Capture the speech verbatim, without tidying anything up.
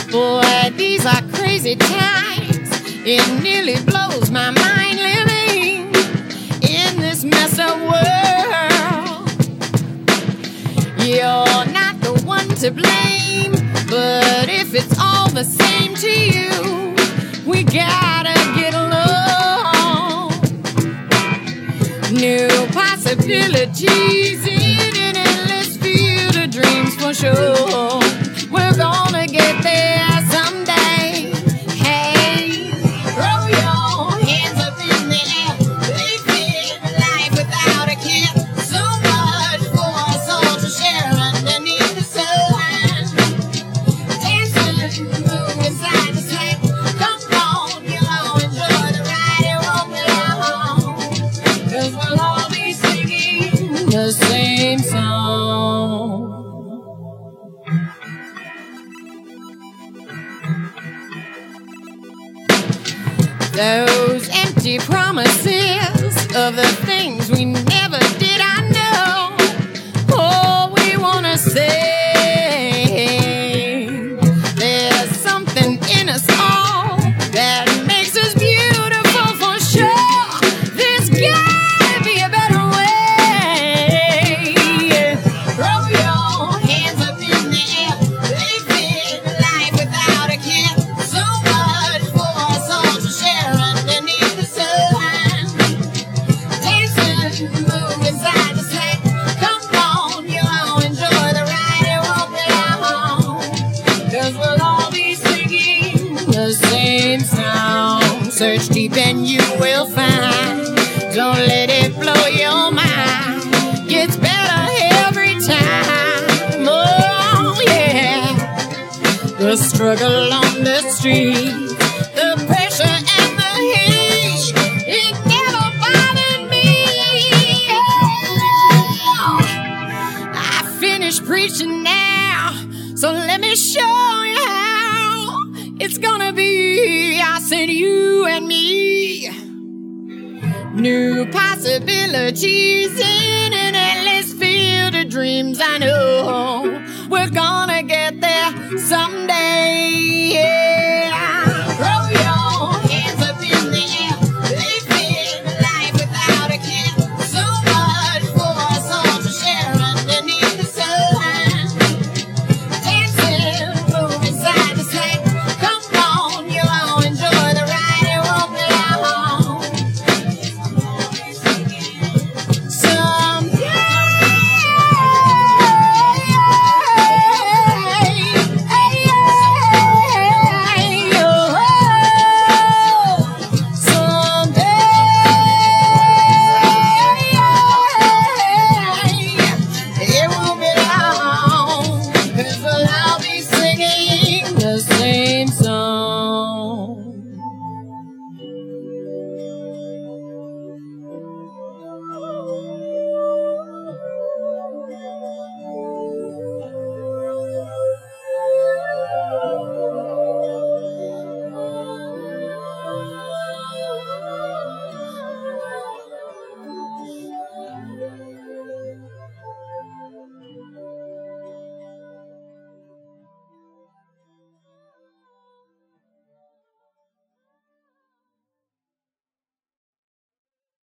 Boy, these are crazy times. It nearly blows my mind living in this messed up world. You're not the one to blame, but if it's all the same to you, we gotta get along. New possibilities in an endless field of dreams for sure. We're gonna get there someday. Hey, throw your hands up in the air, living life without a care. So much for us all to share underneath the sun. Dancing, moving side to side. Come on, you'll enjoy the ride. It won't be long, 'cause we'll all be singing the same song. Those empty promises of the things we never did, I know. Oh, we wanna say there's something in us all that makes us beautiful for sure. There's gotta be a better way. Throw your hands up in the air, living life without a care. So much for us all to share underneath the sun. Dancing, moving side to side. Come on, you'll enjoy the ride. It won't be long, 'cause we'll all be singing the same song. Search deep and you will find. Don't let it blow your mind. Gets better every time. Oh yeah. The struggle on the street, the pressure and the heat, it never bothered me. Oh, I finished preaching now, so let me show you how it's gonna be. I said you and me. New possibilities in it.